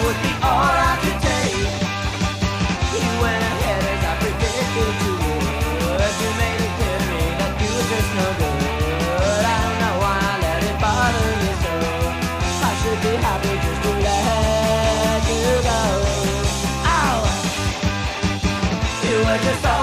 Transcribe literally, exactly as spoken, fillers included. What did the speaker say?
would be all I could take. You went ahead as I predicted you would. You made it clear to me that you were just no good. I don't know why I let it bother me so. I should be happy just to let you go. Ow! You were just all